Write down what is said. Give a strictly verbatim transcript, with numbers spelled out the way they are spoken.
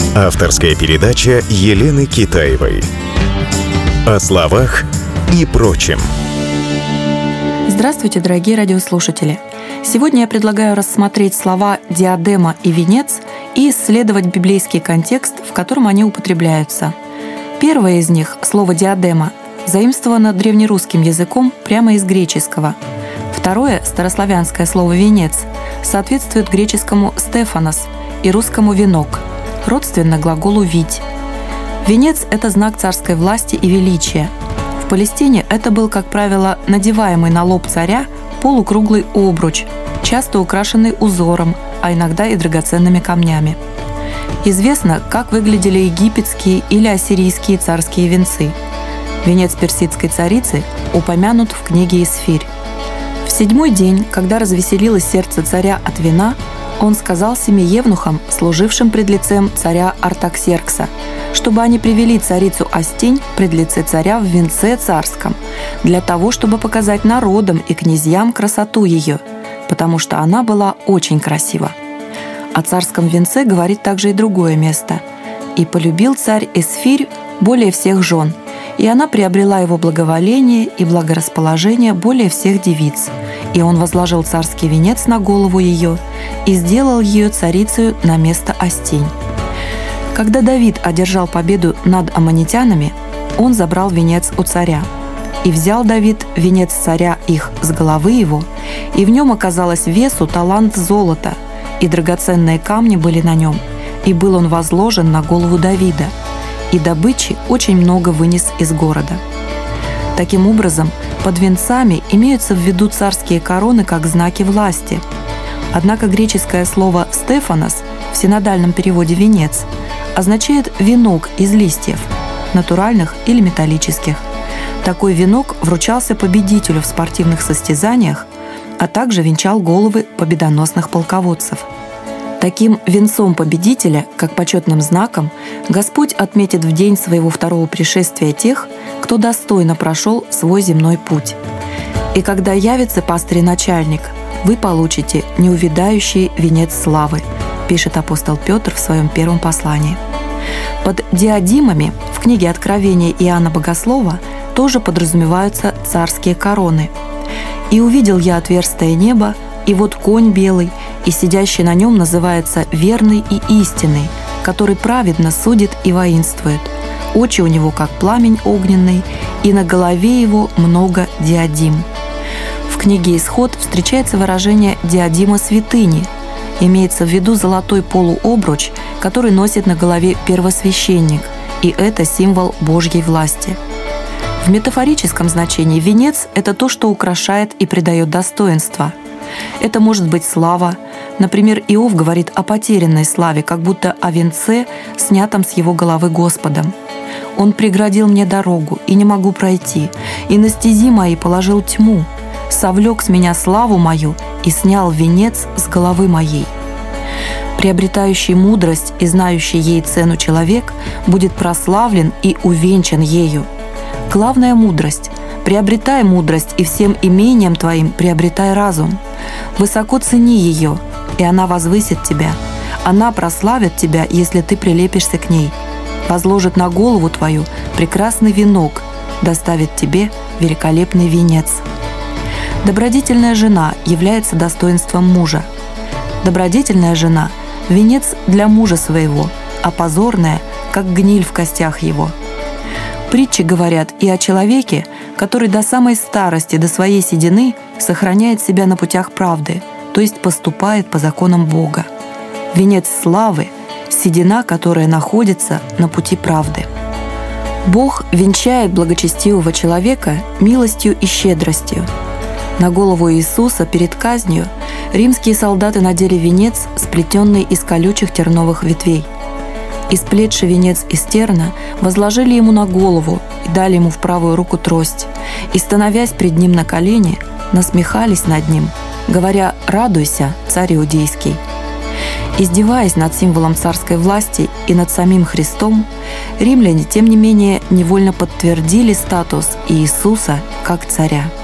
Авторская передача Елены Китаевой. О словах и прочем. Здравствуйте, дорогие радиослушатели! Сегодня я предлагаю рассмотреть слова «диадема» и «венец» и исследовать библейский контекст, в котором они употребляются. Первое из них, слово «диадема», заимствовано древнерусским языком прямо из греческого. Второе, старославянское слово «венец», соответствует греческому «стефанос» и русскому «венок», родственно глаголу «вить». Венец – это знак царской власти и величия. В Палестине это был, как правило, надеваемый на лоб царя полукруглый обруч, часто украшенный узором, а иногда и драгоценными камнями. Известно, как выглядели египетские или ассирийские царские венцы. Венец персидской царицы упомянут в книге «Исфирь». В седьмой день, когда развеселилось сердце царя от вина, он сказал семи евнухам, служившим пред лицем царя Артаксеркса, чтобы они привели царицу Астень пред лице царя в венце царском, для того, чтобы показать народам и князьям красоту ее, потому что она была очень красива. О царском венце говорит также и другое место. «И полюбил царь Эсфирь более всех жен, и она приобрела его благоволение и благорасположение более всех девиц. И он возложил царский венец на голову ее и сделал ее царицею на место Астень». Когда Давид одержал победу над аммонитянами, он забрал венец у царя. «И взял Давид венец царя их с головы его, и в нем оказалось весу талант золота, и драгоценные камни были на нем, и был он возложен на голову Давида, и добычи очень много вынес из города». Таким образом, под венцами имеются в виду царские короны как знаки власти. Однако греческое слово «стефанос» в синодальном переводе «венец» означает «венок из листьев», натуральных или металлических. Такой венок вручался победителю в спортивных состязаниях, а также венчал головы победоносных полководцев. Таким венцом победителя, как почетным знаком, Господь отметит в день своего второго пришествия тех, кто достойно прошел свой земной путь. «И когда явится пастырь-начальник, вы получите неувядающий венец славы», пишет апостол Петр в своем первом послании. Под диадимами в книге Откровения Иоанна Богослова тоже подразумеваются царские короны. «И увидел я отверстие неба, и вот конь белый, и сидящий на нем называется верный и истинный, который праведно судит и воинствует. Очи у него как пламень огненный, и на голове его много диадим». В книге «Исход» встречается выражение «диадима святыни». Имеется в виду золотой полуобруч, который носит на голове первосвященник, и это символ Божьей власти. В метафорическом значении венец – это то, что украшает и придает достоинство. Это может быть слава. Например, Иов говорит о потерянной славе, как будто о венце, снятом с его головы Господом. «Он преградил мне дорогу, и не могу пройти, и на стези моей положил тьму, совлек с меня славу мою и снял венец с головы моей». Приобретающий мудрость и знающий ей цену человек будет прославлен и увенчан ею. Главная мудрость. Приобретай мудрость, и всем имением твоим приобретай разум. Высоко цени ее, и она возвысит тебя. Она прославит тебя, если ты прилепишься к ней. Возложит на голову твою прекрасный венок, доставит тебе великолепный венец. Добродетельная жена является достоинством мужа. Добродетельная жена – венец для мужа своего, а позорная – как гниль в костях его. Притчи говорят и о человеке, который до самой старости, до своей седины сохраняет себя на путях правды, то есть поступает по законам Бога. Венец славы – седина, которая находится на пути правды. Бог венчает благочестивого человека милостью и щедростью. На голову Иисуса перед казнью римские солдаты надели венец, сплетенный из колючих терновых ветвей. И сплетший венец из терна возложили ему на голову и дали ему в правую руку трость, и, становясь пред ним на колени, насмехались над ним, говоря: «Радуйся, царь иудейский». Издеваясь над символом царской власти и над самим Христом, римляне, тем не менее, невольно подтвердили статус Иисуса как царя.